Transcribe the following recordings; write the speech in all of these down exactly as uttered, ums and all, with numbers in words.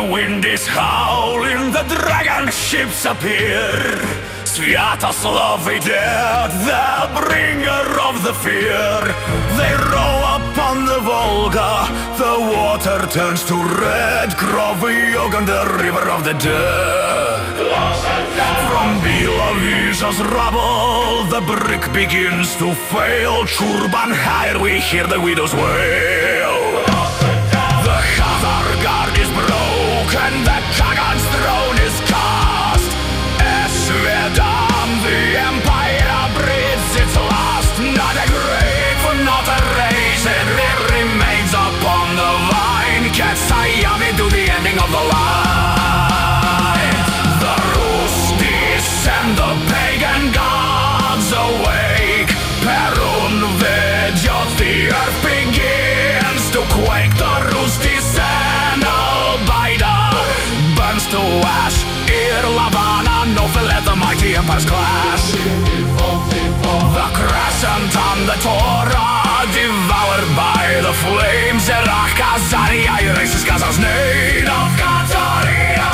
The wind is howling, the dragon ships appear. Sviatoslav dead, the bringer of the fear. They row upon the Volga, the water turns to red. Krovy-Ogan, the river of the dead. From Biloviza's rubble, the brick begins to fail. Churban higher, we hear the widow's wail. The Khazar guard is broken, the Kagan's throne is cast. Esvedam, the empire breathes its last. Not a grave, not a race, it remains upon the vine. Ketsayami to the ending of the line. The Rustis and the pagan gods awake. Perun Vedjot, the earth begins to quake. The Rustis and Albaida burns to ash. Irlavana, no let the mighty empires clash. The crescent and the Torah devoured by the flames. Erach Khazaria erases Khazar's name of Kataria.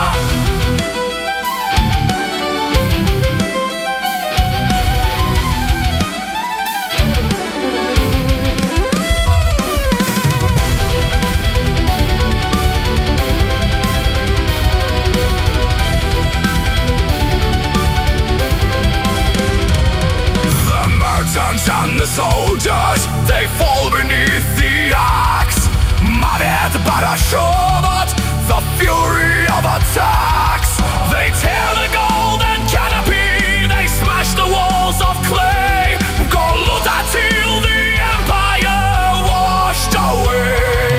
And the soldiers, they fall beneath the axe. Mavet Barashovat, the fury of attacks. They tear the golden canopy, they smash the walls of clay. Goluta till the empire washed away.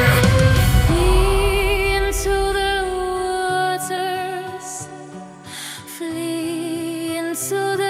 Flee into the waters, flee into the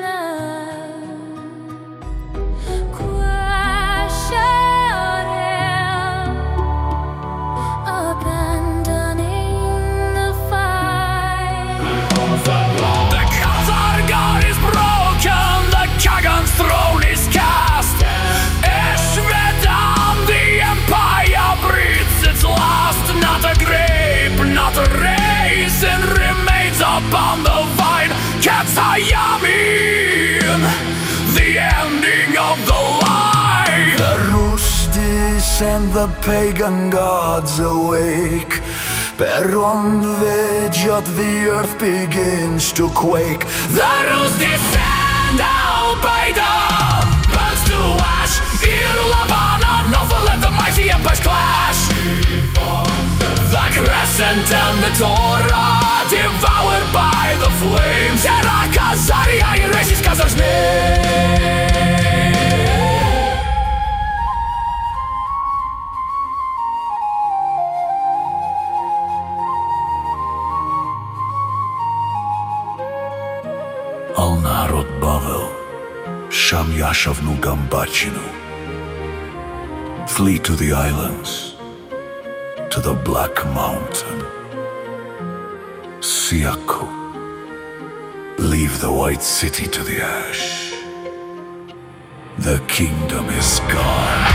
upon the vine, Ketsayami, the ending of the line. The Rustis and the pagan gods awake. Perun Vedjot, the earth begins to quake. The Rustis and Albaida burns to ash. Irlavana, no let the mighty empires clash. The crescent and the Torah devoured by the flames. Erach Khazaria erases Khazar's name. Al narod Bavel, Sham Yashavnu Gambachinu. Flee to the islands, to the Black Mountain. Siaku, leave the White City to the ash. The kingdom is gone.